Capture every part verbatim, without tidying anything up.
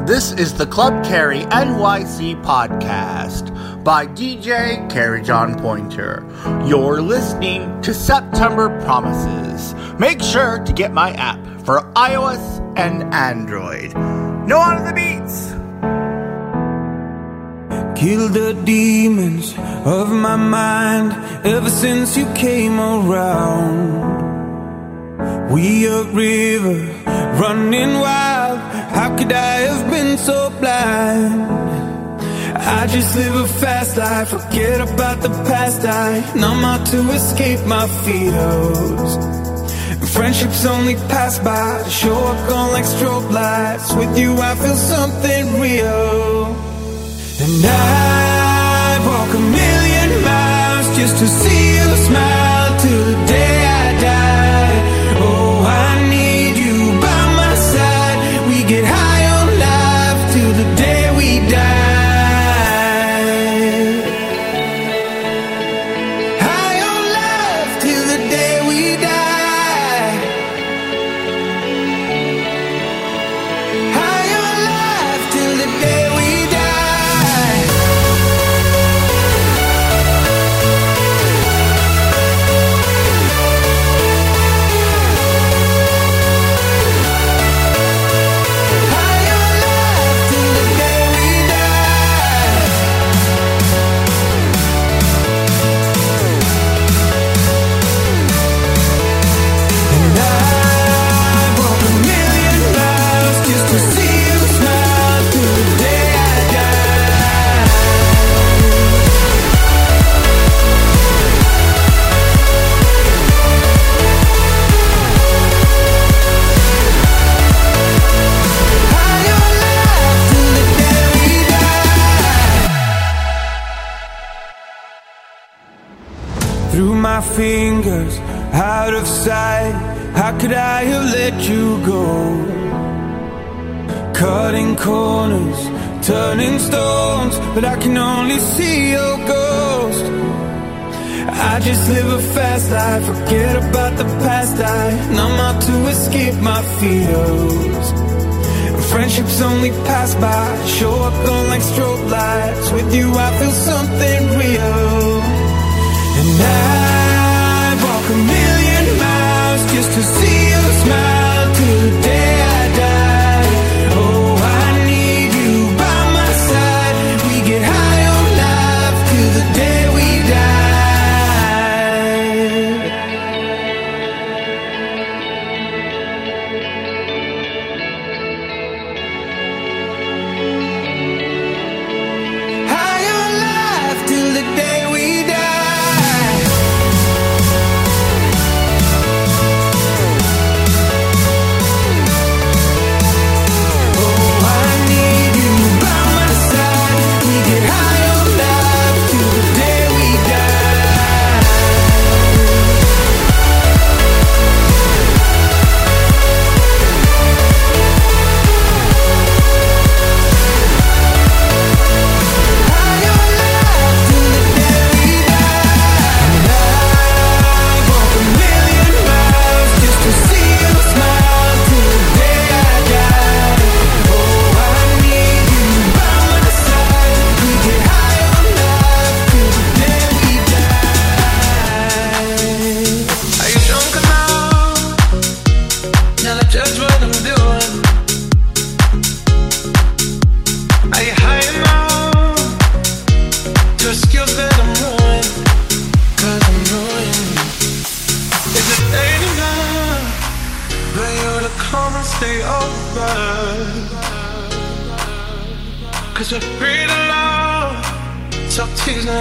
This is the Club Carry N Y C podcast by D J Carry John Pointer. You're listening to September Promises. Make sure to get my app for iOS and Android. No on the beats! Kill the demons of my mind ever since you came around. We a river running wild. How could I have been so blind? I just live a fast life, forget about the past. I numb out to escape my fears. Friendships only pass by, show up gone like strobe lights. With you I feel something real. And I'd walk a million miles just to see you smile till the day I die. Oh, I need you by my side. We get high on life till the day we die. High on life till the day we die. High on life till the day we die. High on life till the day we die. And I walk a million miles just to see you smile till the day I die. High on life till the day we die. Through my fingers, out of sight. How could I have let you go? Cutting corners, turning stones, but I can only see your ghost. I just live a fast life, forget about the past. I numb out to escape my fears. Friendships only pass by, show up gone like strobe lights. With you I feel something real. And I'd walk a million miles just to see you smile till the day I die. Oh, I need you by my side. We get high on life till the day we die. High on life till the day we die. Oh, I need you by my side. We get high on life till the day we die. High on life till the day we die. And I walk a million miles just to see you smile till the day I die. Oh, I need you by my side. We get high on life till the day we die. Are you drunk enough? Now to judge what I'm doing. Are you high enough to excuse that I'm ruined? 'Cause I'm ruined. Is it late enough for you to come and stay over? 'Cause we're free to love, so tease me.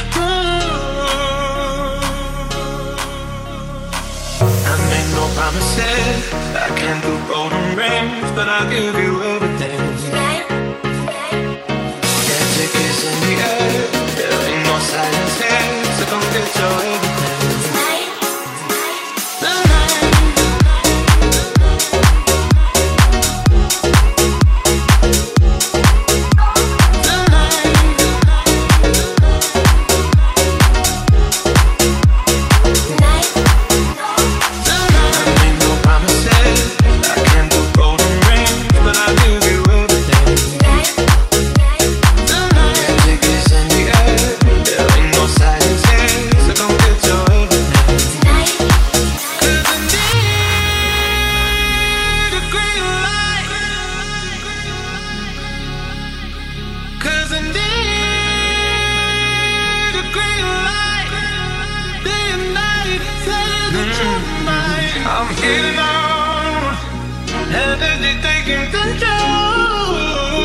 I make no promises, I can't do golden rings, but I'll give you everything. Can't take this in the air, there ain't no silence here, so come get your everything. I make no promises, I can't do golden rings, but I'll give you everything. I'm heading on, and it's taking control.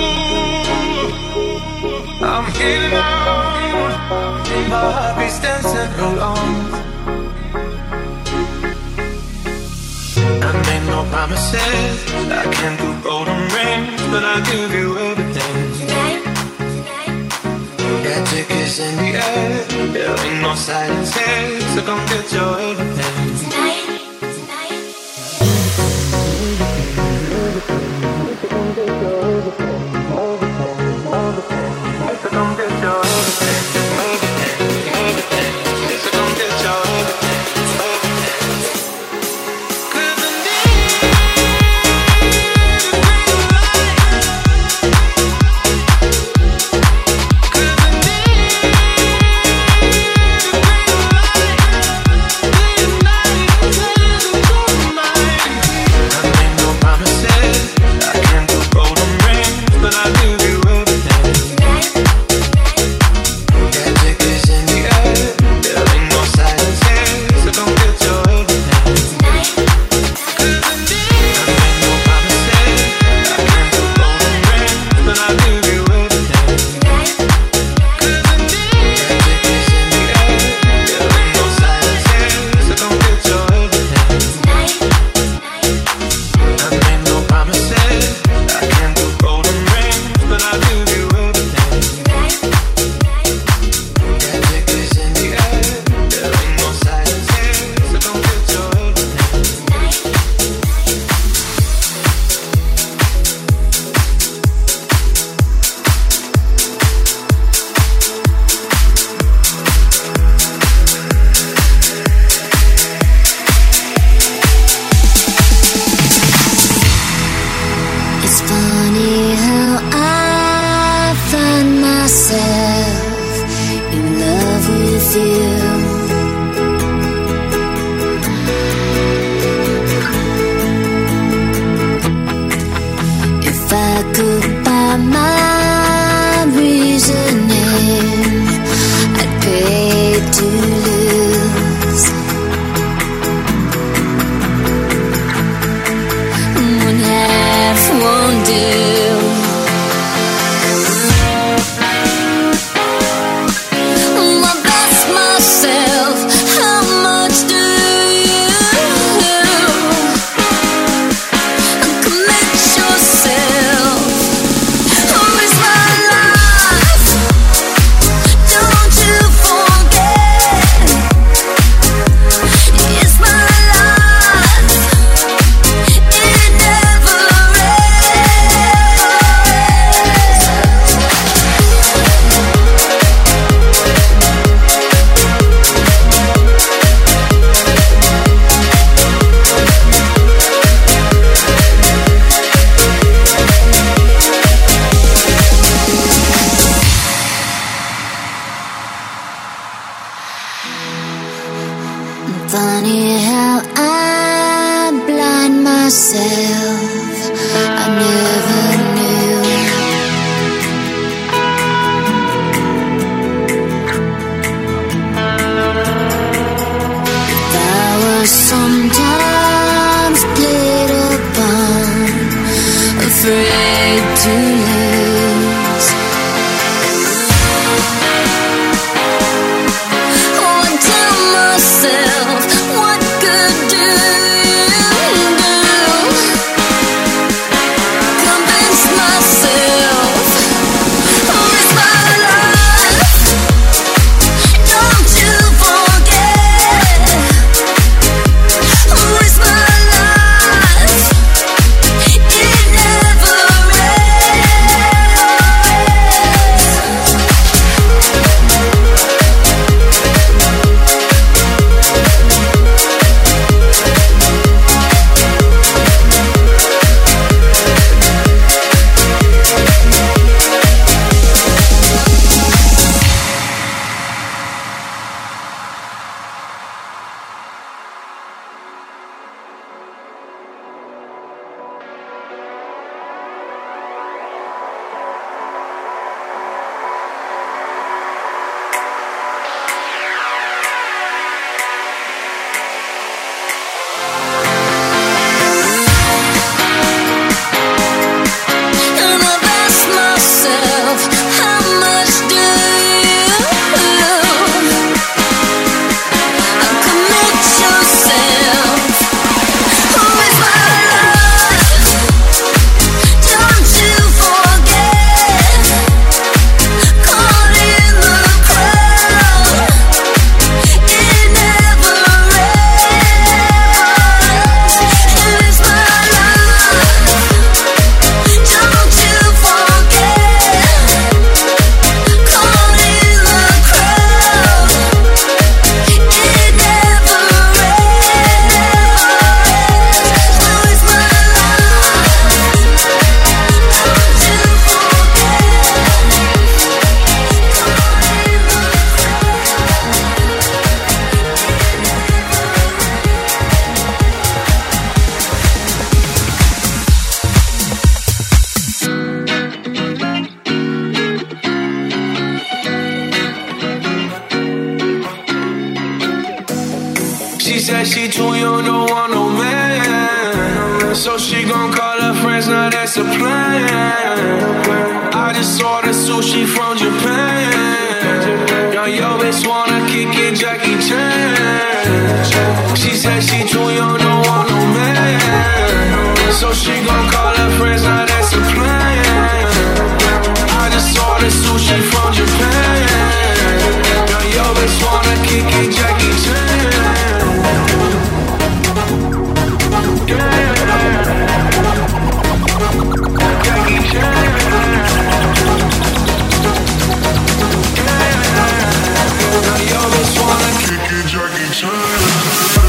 I'm heading on, my heart beats dancing along. I made no promises, I can't do golden rings, but I'll give you everything. Tonight, tonight. Got tickets in the air, there ain't no silence here, so come get your everything. Tonight, tonight. So come get your everything, everything, everything. So come get your everything, everything, everything. So come get your everything. What good do you do? she too young, don't want no man. So she gon' call her friends, now that's a plan. I just ordered sushi from Japan. Yo, yo, bitch wanna kick it, Jackie Chan. She said she too young, don't want no man. So she gon' call her friends, now that's a plan. I just ordered sushi from Japan. Yo, yo, bitch wanna kick it, Jackie Chan. Yeah. Jackie Chan. Yeah. Yo, bitch wanna kick it, Jackie Chan.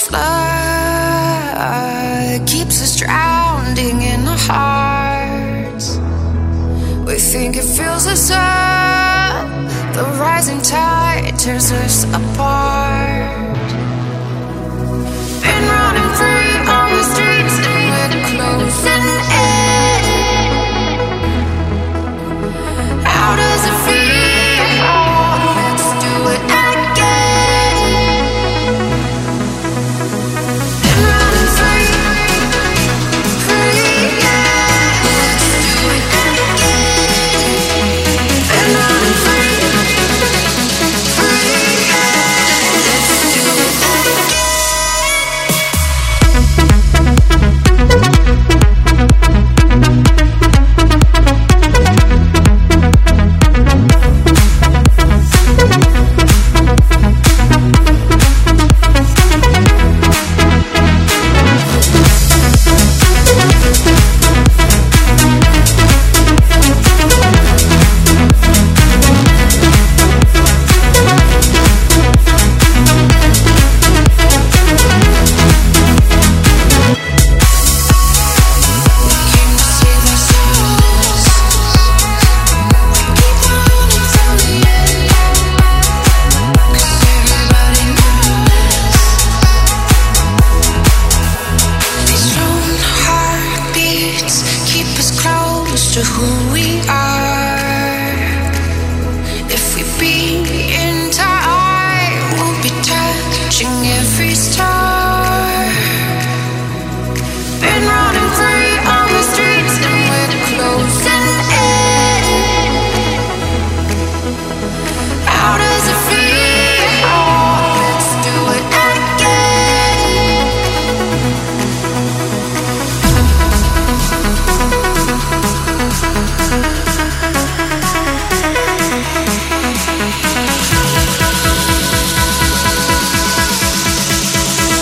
this love keeps us drowning in our hearts. We think it fills us up, the rising tide tears us apart. Been running free on the streets and we're closing in. How does it feel? Let's do it again. Been running free, free, yeah. Let's do it again. Been running free, free, yeah. Let's do it again. To who we are. If we be in time, we'll be touching every star. Been running free on the streets and we're closing in. How does it feel? Let's do it again.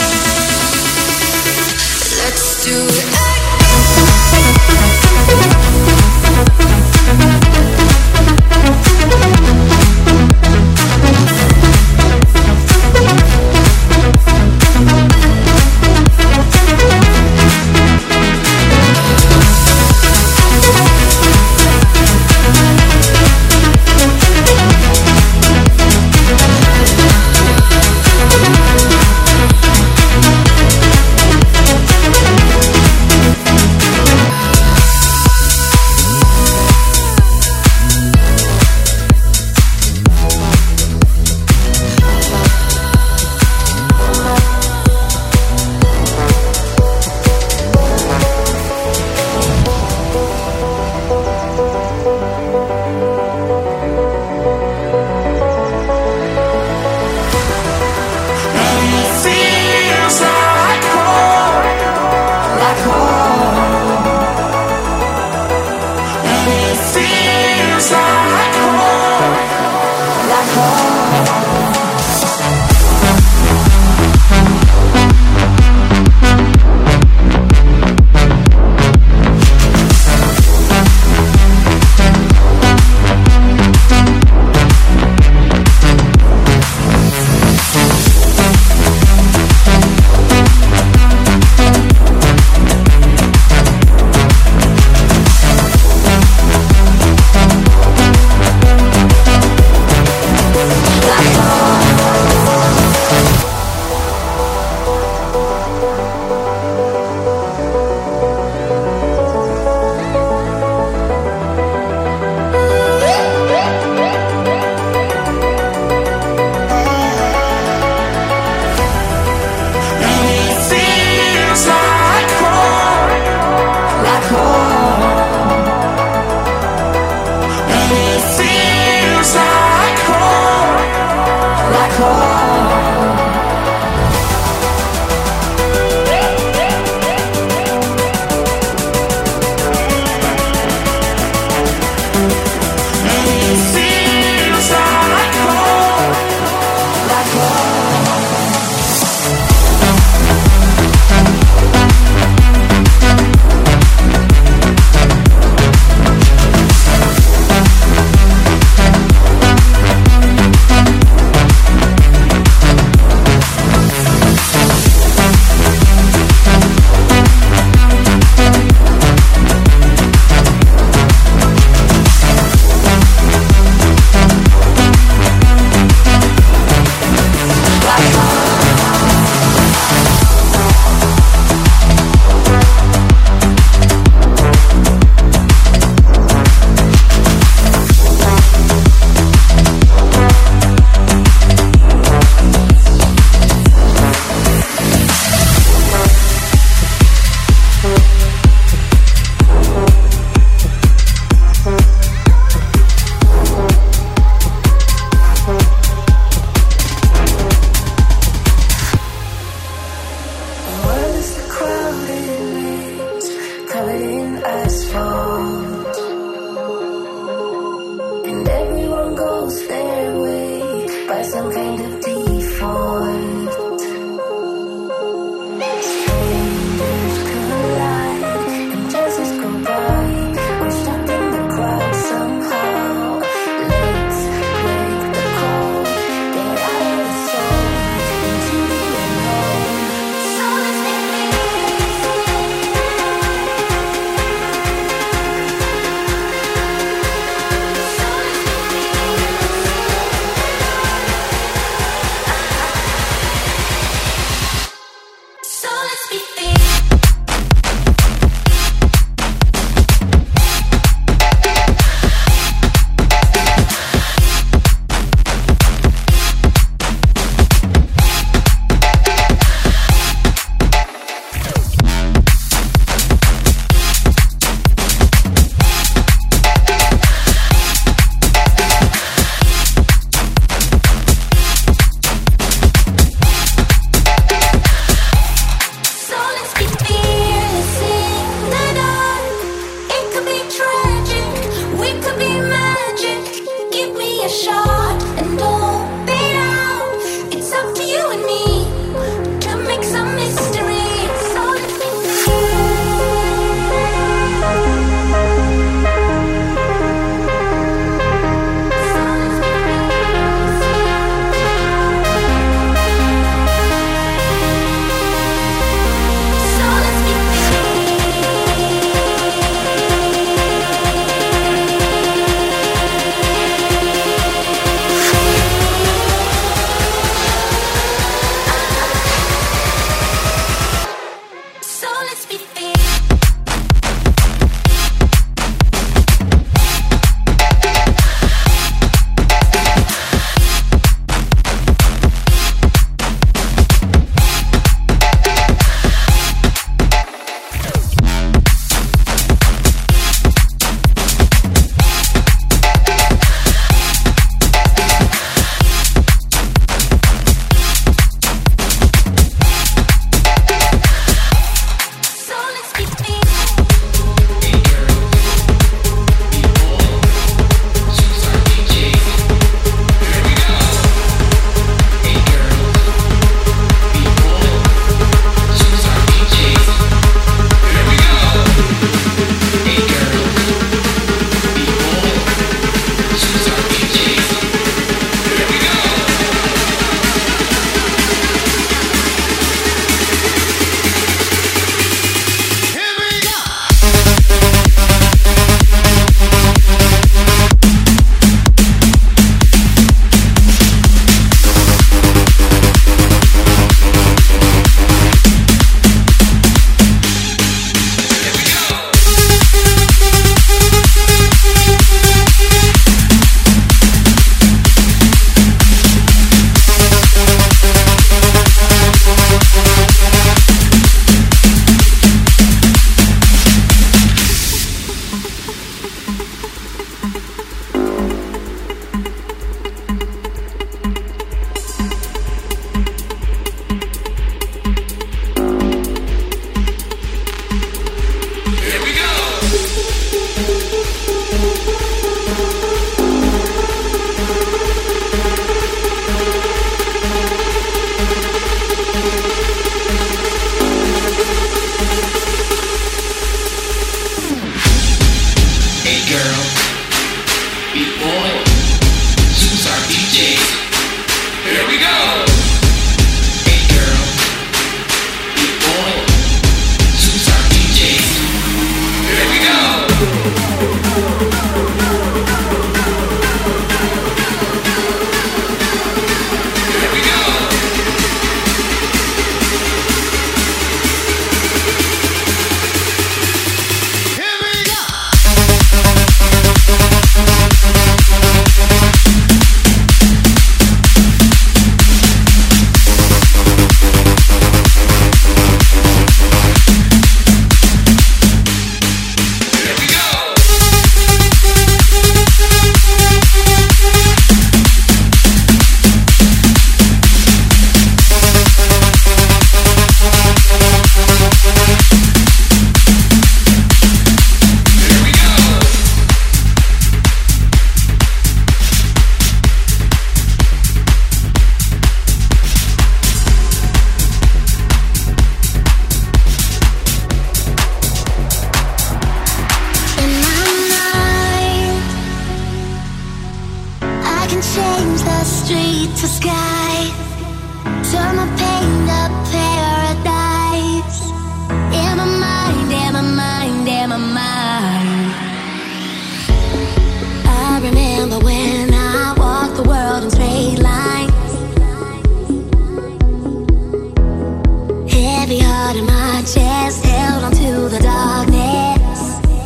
chest, held onto the darkness.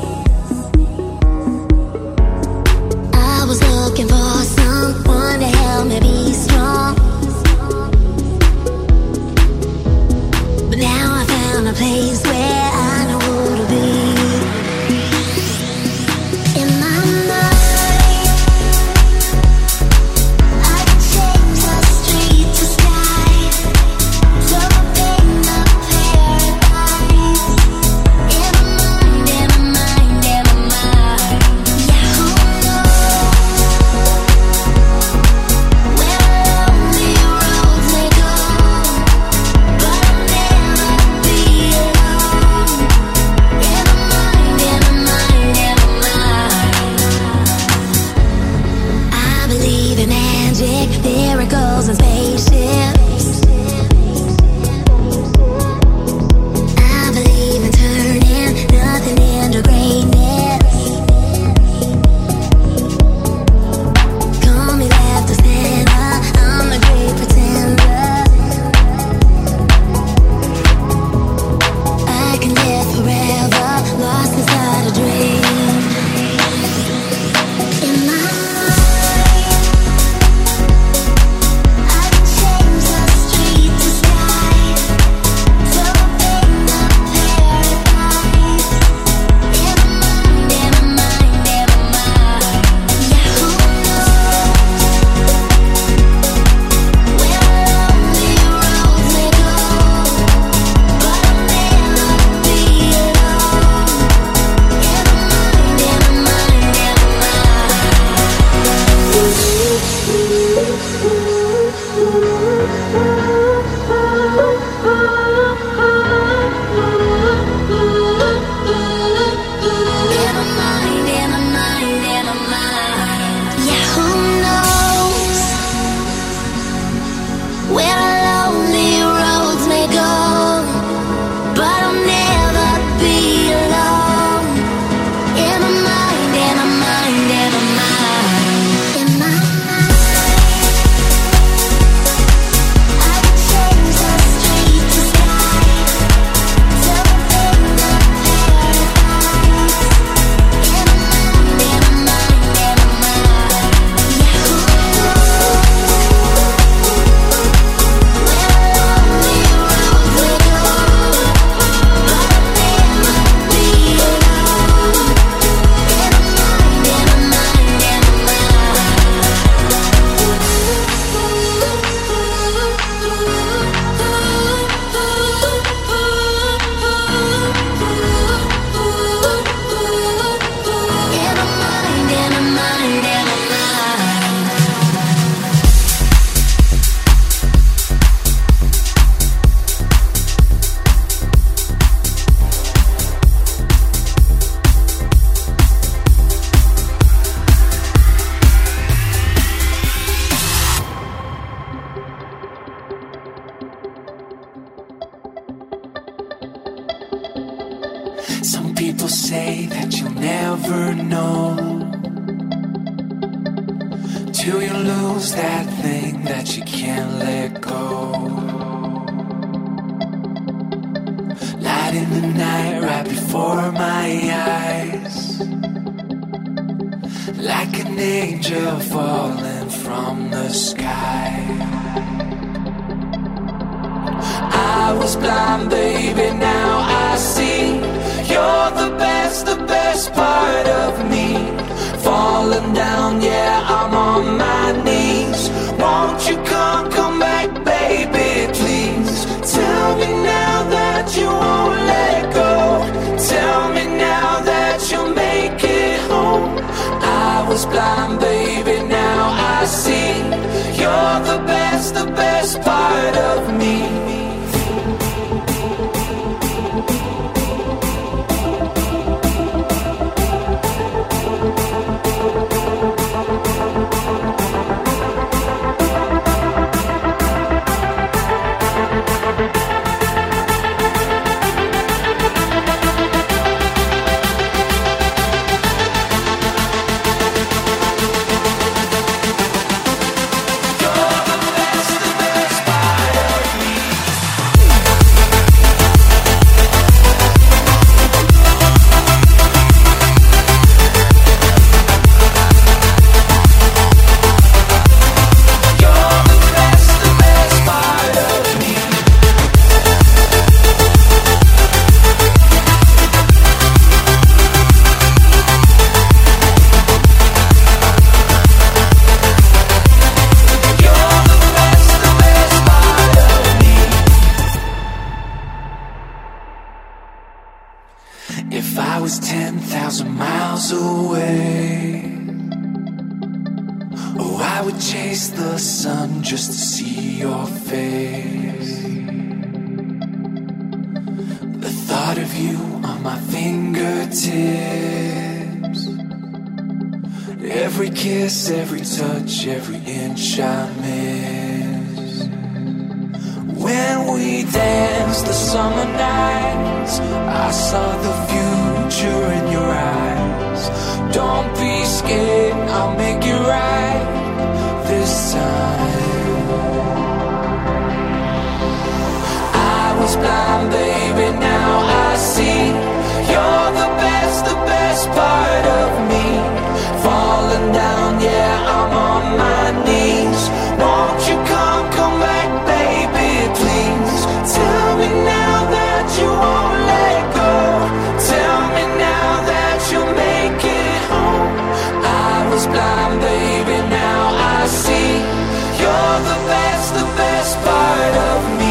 I was looking for someone to help me be strong, but now I found a place where I know who to be. Miracles and spaceships. I believe in turning nothing into greatness. Call me left of center, I'm the great pretender. I can live forever, lost inside a dream. In my people say that you'll never know till you lose that thing that you can't let go. Light in the night right before my eyes, like an angel falling from the sky. I was blind, baby, now I see. You're the best, the best part of me. Falling down, yeah, I'm on my knees. Won't you come, come back, baby, please. Tell me now that you won't let go. Tell me now that you'll make it home. I was blind, baby, now I see. You're the best, the best part of me. You're the best, the best part of me. If I was ten thousand miles away, oh, I would chase the sun just to see your face. The thought of you on my fingertips, every kiss, every touch, every inch I miss. When we danced the summer nights, I saw the future in your eyes. Don't be scared, I'll make it right this time. I was blind, baby, now I see. You're the best, the best part of me. Falling down, yeah, I'm on my knees. Won't you come, come back, baby, please. Tell me now that you won't let go. Tell me now that you'll make it home. I was blind, baby, now I see. You're the best, the best part of me.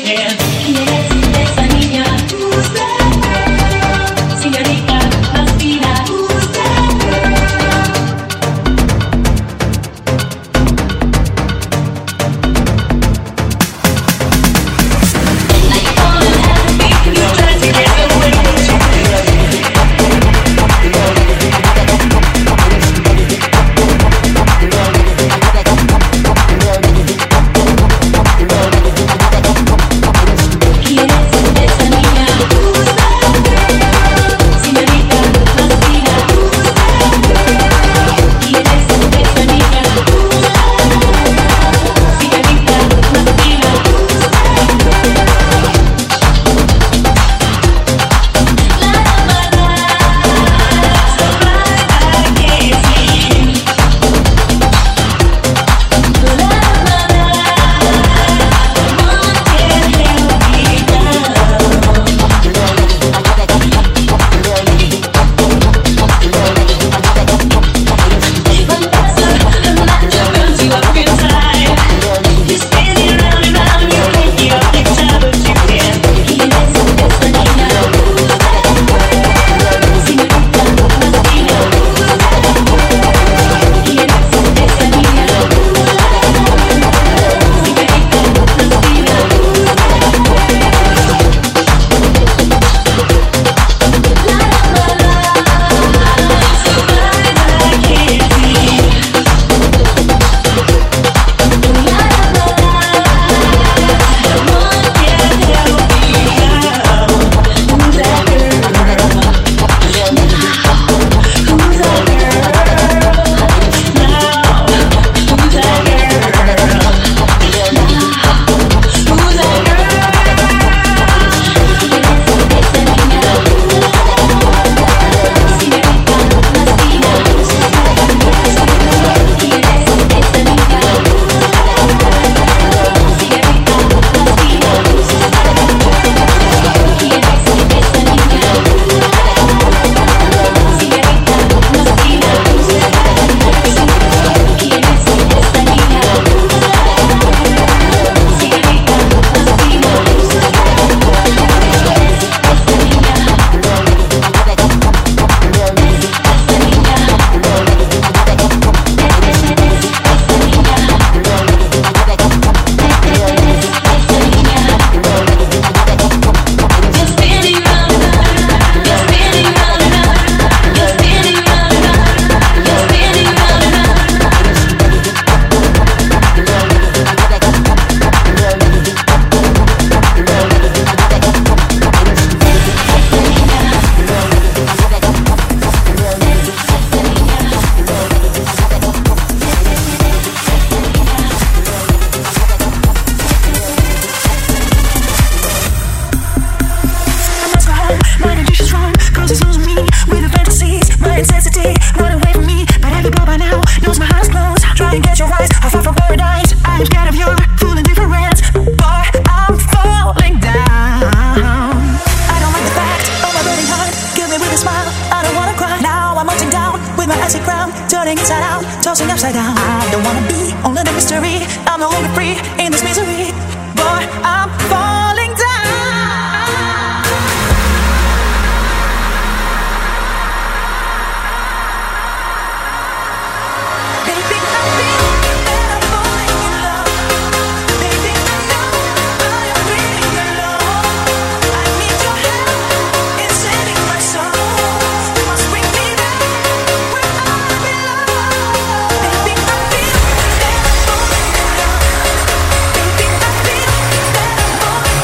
tossing upside down. I don't wanna be only the mystery. I'm no longer free in this misery. Boy, I'm falling down. Baby, I feel that I'm falling in love. Baby, I know I am really alone. I need your help in saving my soul. You must bring me back where I belong. Baby, I feel that I'm falling in love. Baby, I feel that I'm falling in love.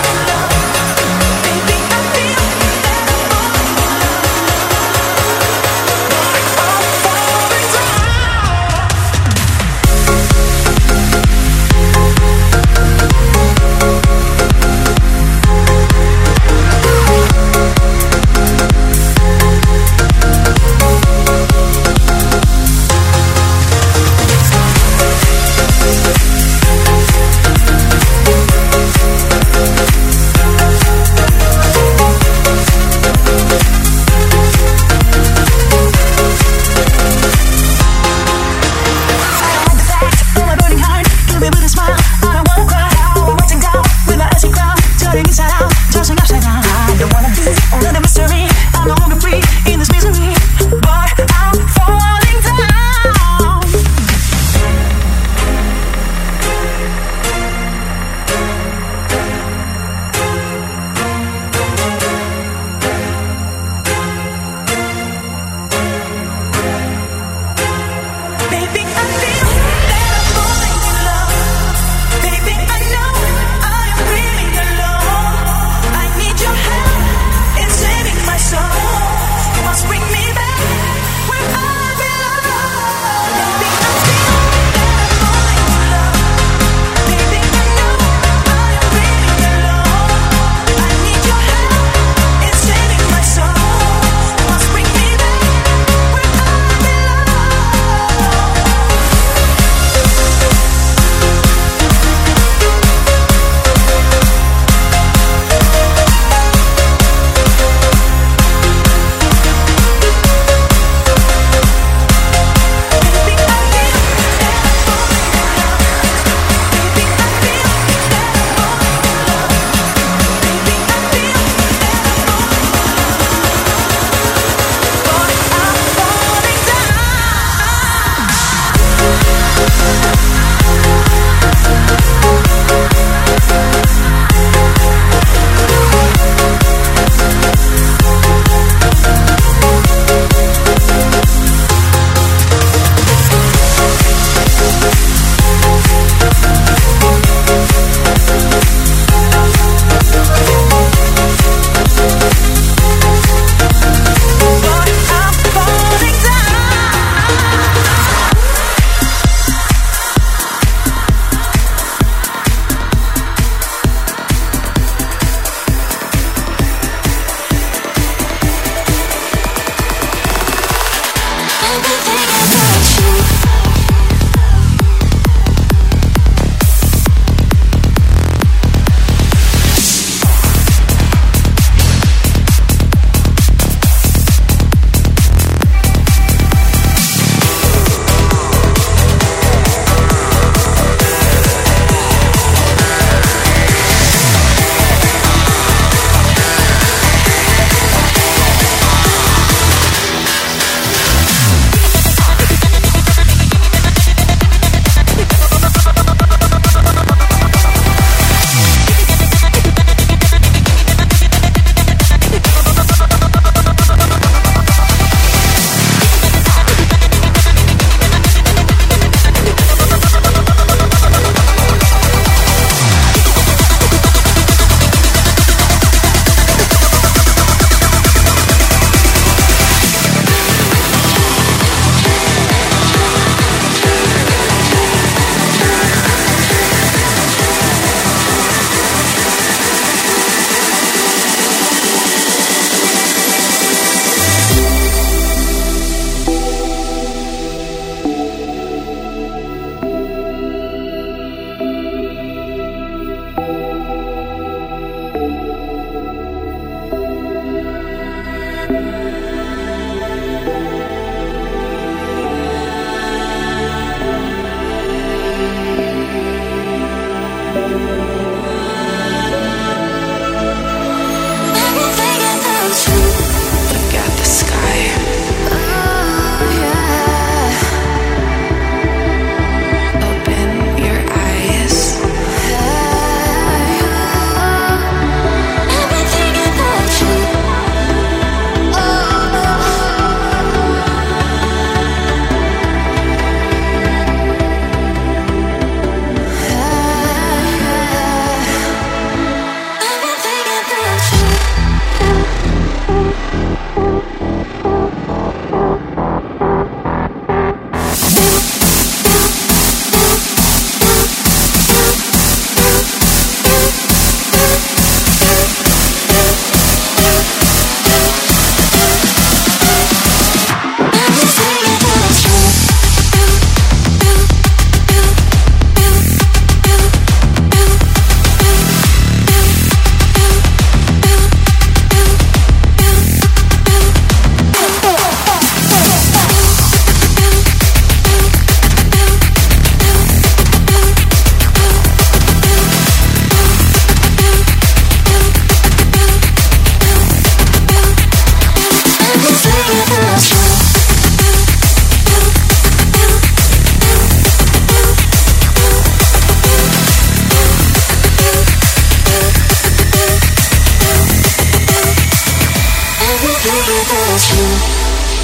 touch you.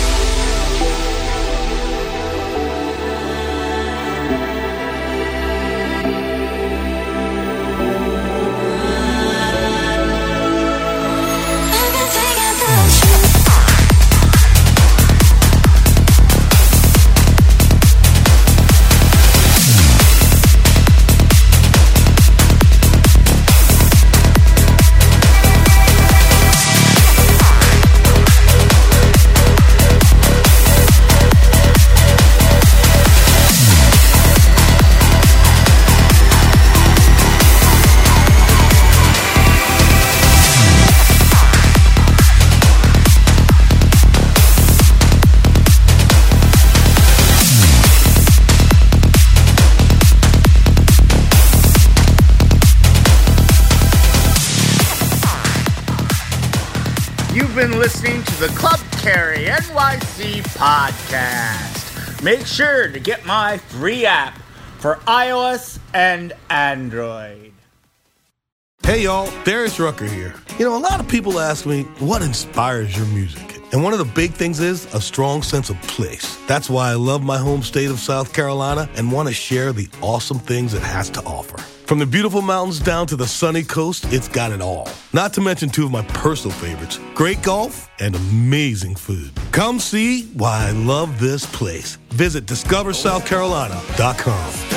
You've been listening to the Club Carry N Y C podcast. Make sure to get my free app for iOS and Android. Hey y'all, Darius Rucker here. You know, a lot of people ask me, what inspires your music? And one of the big things is a strong sense of place. That's why I love my home state of South Carolina and want to share the awesome things it has to offer. From the beautiful mountains down to the sunny coast, it's got it all. Not to mention two of my personal favorites, great golf and amazing food. Come see why I love this place. Visit discover south carolina dot com.